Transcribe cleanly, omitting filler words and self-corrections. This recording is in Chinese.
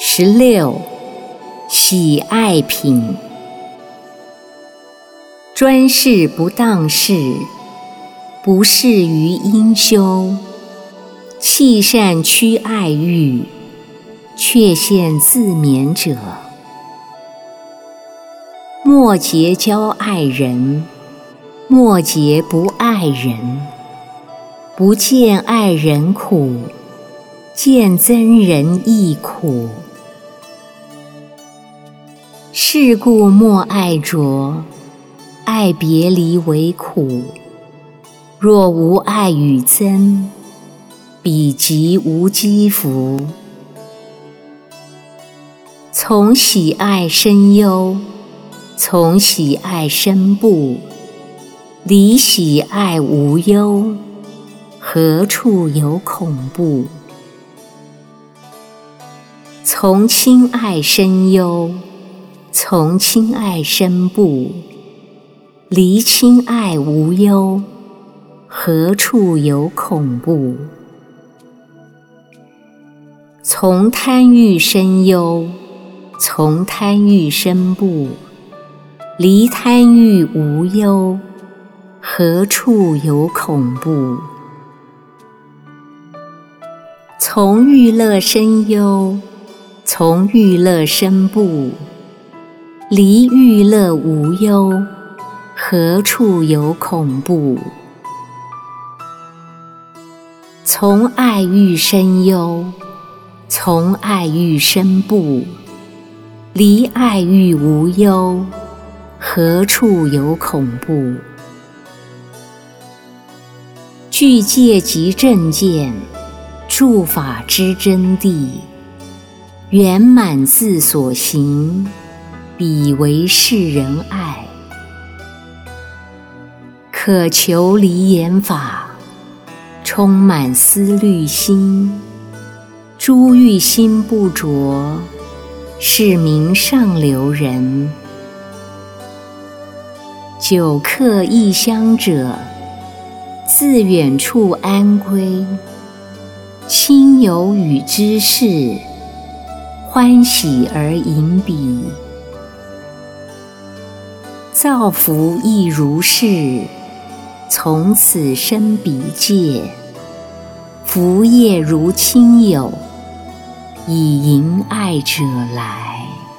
16. 喜爱品。专事不当事，不适于应修。弃善趋爱欲，却羡自勉者。莫结交爱人，莫结不爱人。不见爱人苦，见憎人亦苦。是故莫爱着，爱别离为苦。若无爱与憎，彼即无积福。从喜爱生忧，从喜爱生怖。离喜爱无忧，何处有恐怖？从亲爱生忧，从亲爱生怖。离亲爱无忧，何处有恐怖？从贪欲生忧，从贪欲生怖。离贪欲无忧，何处有恐怖？从欲乐生忧，从欲乐生怖。离欲乐无忧，何处有恐怖？从爱欲生忧，从爱欲生怖。离爱欲无忧，何处有恐怖？具戒即正见，著法之真谛。圆满自所行，彼为世人爱。渴求离言法，充满思虑心。诸欲心不着，是名上流人。久客异乡者，自远处安归。亲友与之事，欢喜而迎彼。造福亦如是，从此生彼戒。福业如亲友，以迎爱者来。